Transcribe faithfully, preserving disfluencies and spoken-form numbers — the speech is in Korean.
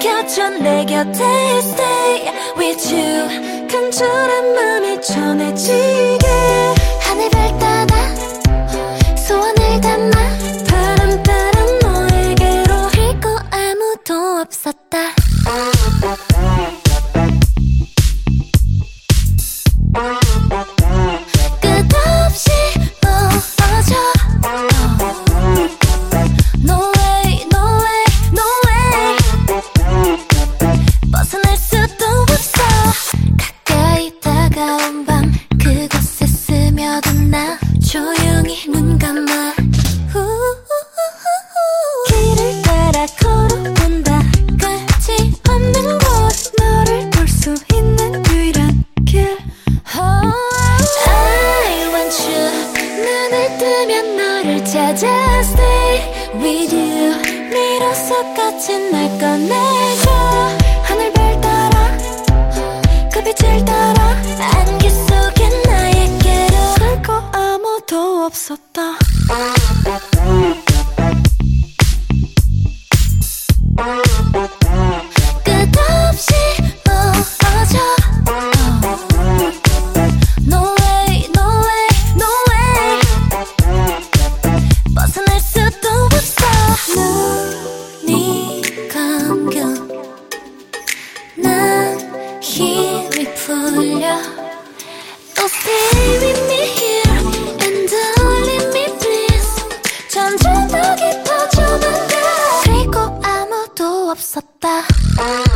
켜줘 내 곁에 stay with you 간절한 맘이 전해지게 하늘별 따라 소원을 담아 바람 따라 너에게로 그리고 아무도 없었다 끝없이 멀어져 No way, no way, no way 벗어날 수도 없어 가까이 다가온 밤 그곳에 스며든 나 조용히 눈 감아 길을 따라 걸어본다 끝이 없는 곳 너를 볼 수 있는 유일한 길 oh, I want you 눈을 뜨면 너를 찾아 stay with you 미로석같이 날 꺼내줘 하늘별 따라 그 빛을 따라 안개 속에 나에게로 그리고 아무도 없었다 끝없이 멀어져 No way, no way, no way 벗어날 수도 없어 눈이 감겨 난 힘이 풀려 Oh stay with me here and don't leave me please 점점 더 깊어져만 가 그리고 아무도 없었다